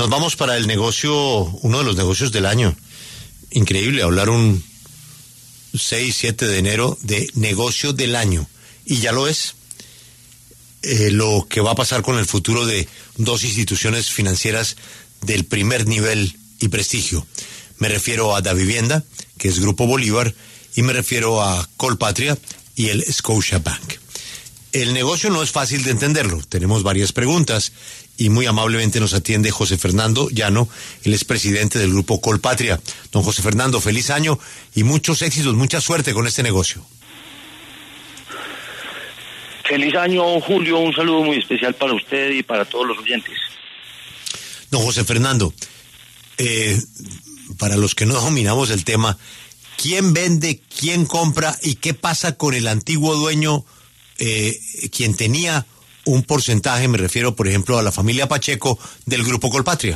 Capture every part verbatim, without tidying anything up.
Nos vamos para el negocio, uno de los negocios del año. Increíble hablar un seis, siete de enero de negocio del año. Y ya lo es. Eh, lo que va a pasar con el futuro de dos instituciones financieras del primer nivel y prestigio. Me refiero a Davivienda, que es Grupo Bolívar, y me refiero a Colpatria y el Scotiabank. El negocio no es fácil de entenderlo. Tenemos varias preguntas y muy amablemente nos atiende José Fernando Llano, él es presidente del Grupo Colpatria. Don José Fernando, feliz año y muchos éxitos, mucha suerte con este negocio. Feliz año, Julio, un saludo muy especial para usted y para todos los oyentes. Don José Fernando, eh, para los que no dominamos el tema, ¿quién vende, quién compra y qué pasa con el antiguo dueño, eh, quien tenía un porcentaje, me refiero por ejemplo a la familia Pacheco del Grupo Colpatria?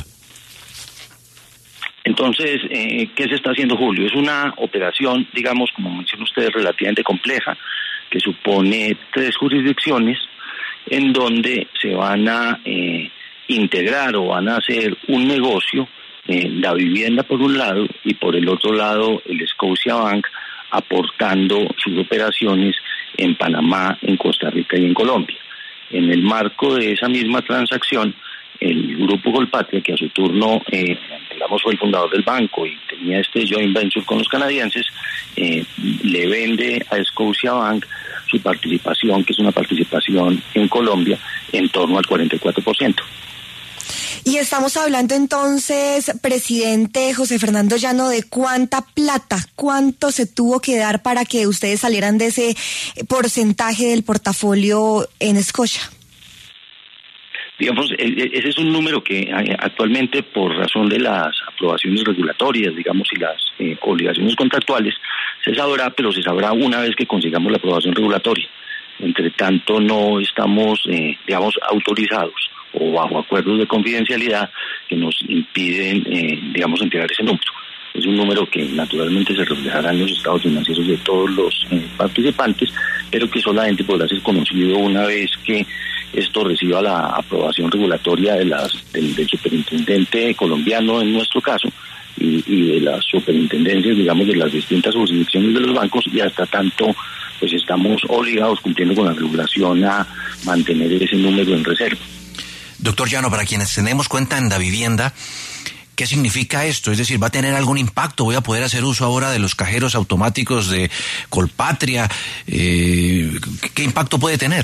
Entonces, eh, ¿qué se está haciendo, Julio? Es una operación, digamos, como menciona usted, relativamente compleja, que supone tres jurisdicciones en donde se van a eh, integrar o van a hacer un negocio, eh, la vivienda por un lado y por el otro lado el Scotiabank aportando sus operaciones en Panamá, en Costa Rica y en Colombia. En el marco de esa misma transacción, el Grupo Colpatria, que a su turno, eh, digamos, fue el fundador del banco y tenía este joint venture con los canadienses, eh, le vende a Scotiabank su participación, que es una participación en Colombia, en torno al cuarenta y cuatro por ciento. Y estamos hablando entonces, presidente José Fernando Llano, de cuánta plata, cuánto se tuvo que dar para que ustedes salieran de ese porcentaje del portafolio en Scotia. Digamos, ese es un número que actualmente, por razón de las aprobaciones regulatorias, digamos, y las eh, obligaciones contractuales, se sabrá, pero se sabrá una vez que consigamos la aprobación regulatoria. Entre tanto, no estamos, eh, digamos, autorizados o bajo acuerdos de confidencialidad que nos impiden, eh, digamos, entregar ese número. Es un número que naturalmente se reflejará en los estados financieros de todos los eh, participantes, pero que solamente podrá ser conocido una vez que esto reciba la aprobación regulatoria de las, del, del superintendente colombiano en nuestro caso y, y de las superintendencias, digamos, de las distintas jurisdicciones de los bancos, y hasta tanto pues estamos obligados, cumpliendo con la regulación, a mantener ese número en reserva. Doctor Llano, para quienes tenemos cuenta en Davivienda, ¿qué significa esto? Es decir, ¿va a tener algún impacto? ¿Voy a poder hacer uso ahora de los cajeros automáticos de Colpatria? Eh, ¿Qué impacto puede tener?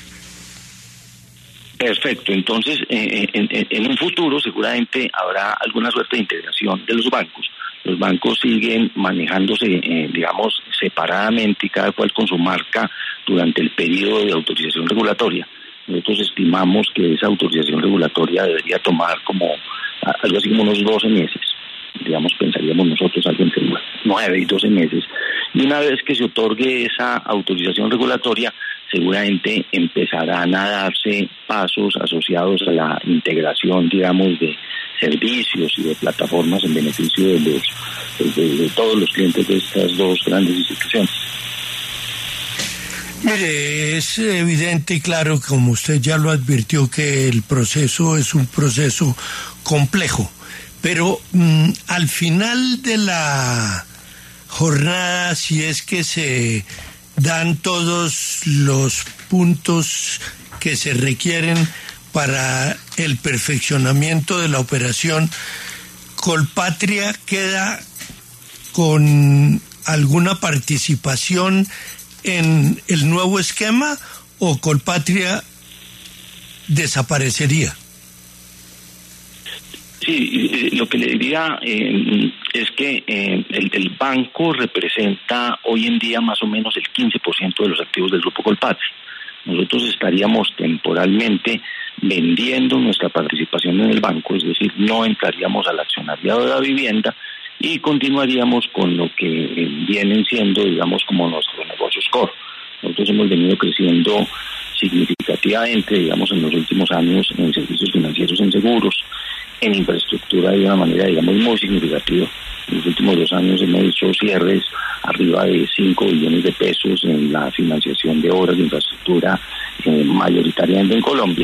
Perfecto, entonces eh, en, en un futuro seguramente habrá alguna suerte de integración de los bancos. Los bancos siguen manejándose, eh, digamos, separadamente y cada cual con su marca durante el periodo de autorización regulatoria. Nosotros estimamos que esa autorización regulatoria debería tomar como algo así como unos doce meses. Digamos, pensaríamos nosotros algo entre nueve y doce meses. Y una vez que se otorgue esa autorización regulatoria, seguramente empezarán a darse pasos asociados a la integración, digamos, de servicios y de plataformas en beneficio de los de, de todos los clientes de estas dos grandes instituciones. Mire, es evidente y claro, como usted ya lo advirtió, que el proceso es un proceso complejo, pero mmm, al final de la jornada, si es que se dan todos los puntos que se requieren para el perfeccionamiento de la operación, Colpatria queda con alguna participación en el nuevo esquema, o Colpatria desaparecería. Sí, lo que le diría eh, es que eh, el, el banco representa hoy en día más o menos el quince por ciento de los activos del Grupo Colpatria. Nosotros estaríamos temporalmente vendiendo nuestra participación en el banco, es decir, no entraríamos al accionariado de la vivienda y continuaríamos con lo que eh, vienen siendo, digamos, como nuestros negocios core. Nosotros hemos venido creciendo significativamente, digamos, en los últimos años en servicios financieros, en seguros, en infraestructura de una manera, digamos, muy significativa. En los últimos dos años hemos hecho cierres arriba de cinco billones de pesos en la financiación de obras de infraestructura, eh, mayoritariamente en Colombia,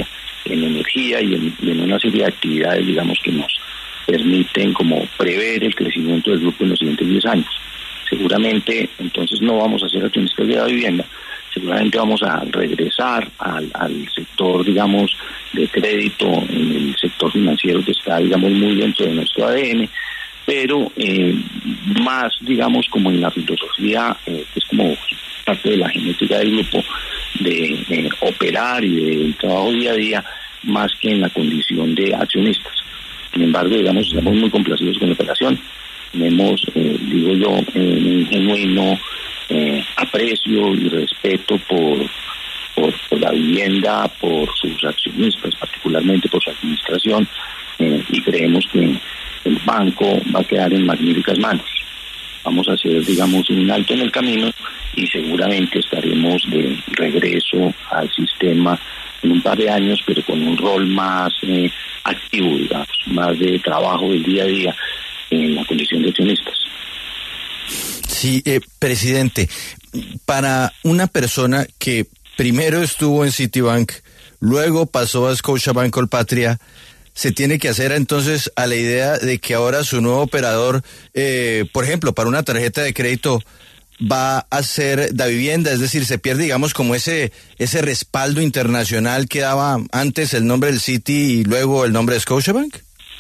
en energía y en, y en una serie de actividades, digamos, que nos permiten como prever el crecimiento del grupo en los siguientes diez años. Seguramente, entonces, no vamos a ser accionistas de la vivienda, seguramente vamos a regresar al, al sector, digamos, de crédito, en el sector financiero que está, digamos, muy dentro de nuestro A D N, pero eh, más, digamos, como en la filosofía, eh, que es como parte de la genética del grupo, de eh, operar y del trabajo día a día, más que en la condición de accionistas. Sin embargo, digamos, estamos muy complacidos con la operación. Tenemos, eh, digo yo, eh, un genuino eh, aprecio y respeto por, por, por la vivienda, por sus accionistas, particularmente por su administración, eh, y creemos que el banco va a quedar en magníficas manos. Vamos a hacer, digamos, un alto en el camino y seguramente estaremos de regreso al sistema en un par de años, pero con un rol más eh, activo, digamos, más de trabajo del día a día en la condición de accionistas. Sí, eh, presidente, para una persona que primero estuvo en Citibank, luego pasó a Scotiabank Colpatria, se tiene que hacer entonces a la idea de que ahora su nuevo operador, eh, por ejemplo, para una tarjeta de crédito, va a ser Davivienda, es decir, se pierde, digamos, como ese ese respaldo internacional que daba antes el nombre del Citi y luego el nombre de Scotiabank.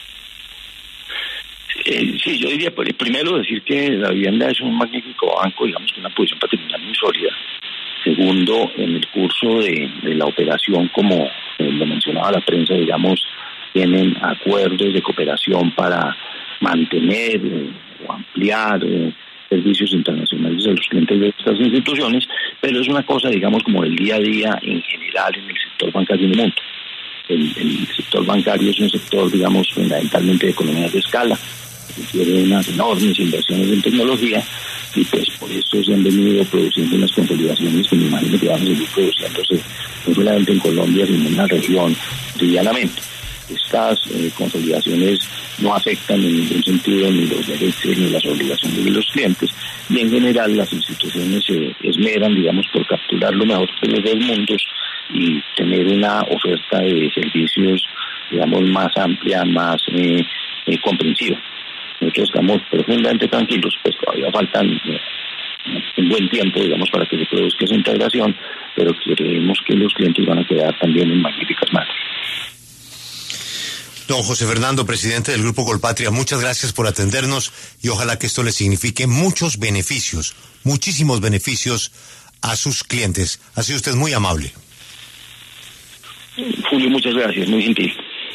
Eh, sí, yo diría, pues, primero decir que la vivienda es un magnífico banco, digamos, con una posición patrimonial muy sólida. Segundo, en el curso de, de la operación, como eh, lo mencionaba la prensa, digamos, tienen acuerdos de cooperación para mantener eh, o ampliar eh, servicios internacionales a los clientes de estas instituciones, pero es una cosa, digamos, como del día a día en general en el sector bancario en el mundo. El, el sector bancario es un sector, digamos, fundamentalmente de economías de escala, que requiere unas enormes inversiones en tecnología, y pues por eso se han venido produciendo unas consolidaciones que me imagino que van a seguir produciéndose no solamente en Colombia, sino en la región cotidianamente. Estas eh, consolidaciones no afectan en ningún sentido ni los derechos ni las obligaciones de los clientes, y en general las instituciones se esmeran, digamos, por capturar lo mejor de los dos mundos y tener una oferta de servicios, digamos, más amplia, más eh, eh, comprensiva. Nosotros estamos profundamente tranquilos, pues todavía faltan eh, un buen tiempo, digamos, para que se produzca esa integración, pero creemos que los clientes van a quedar también en magníficas manos. Don José Fernando, presidente del Grupo Colpatria, muchas gracias por atendernos y ojalá que esto le signifique muchos beneficios, muchísimos beneficios a sus clientes. Ha sido usted muy amable. Julio, muchas gracias, muy gentil.